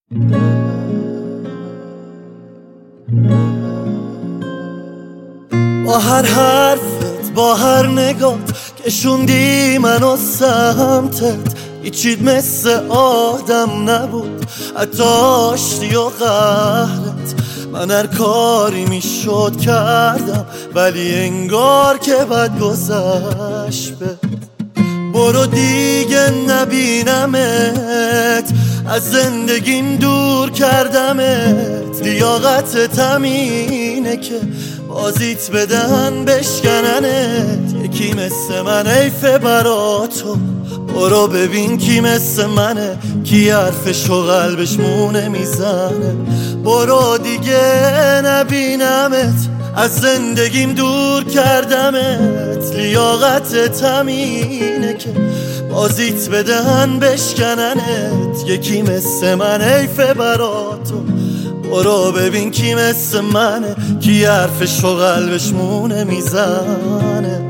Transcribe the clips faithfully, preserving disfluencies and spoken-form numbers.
با هر حرفت، با هر نگات کشوندی منو سمتت، هیچیت مثل آدم نبود، حتی آشتی و قهرت. من هر کاری میشد کردم، ولی انگار که بد گذشت. برو دیگه نبینمت، از زندگیم دور کردمت. لیاقتت همینه که بازیت بدن بشکننت. یکی مثل من حیفه برا تو، برو ببین کی مثل منه، کی حرفشو قلبش مونه میزنه. برو دیگه نبینمت، از زندگیم دور کردمت. لیاقتت همینه که بازیت بدهن بشکننت. یکی مثل من حیفه برا تو، برو ببین کی مثل منه، کی حرفشو قلبش مونه میزنه.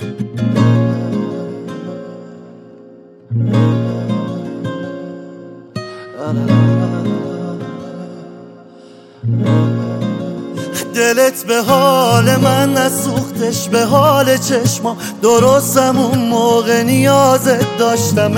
دلت به حال من نسوختش، به حال چشمام درستم اون موقع نیازت داشتمت.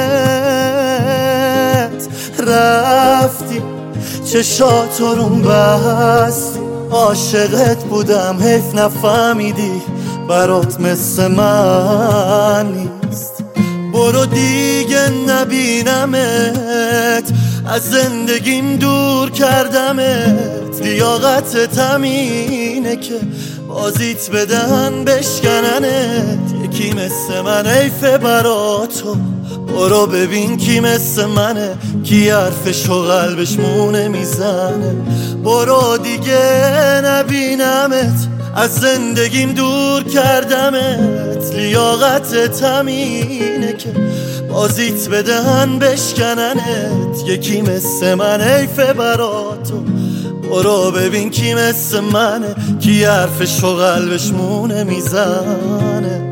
رفتی چشاتو روم بستی، عاشقت بودم حیف نفهمیدی، برات مثل من نیست. برو دیگه نبینمت، از زندگیم دور کردمت. لیاقتت همینه که بازیت بدن بشکننت. یکی مثل من حیفه برا تو، برو ببین کی مثل منه، کی حرفشو قلبش مونه میزنه. برو دیگه نبینمت، از زندگیم دور کردمت. لیاقتت همینه که بازیت بدهن بشکننت. یکی مثل من حیفه برا تو، برو ببین کی مثل منه، کی حرفشو قلبش مونه میزنه.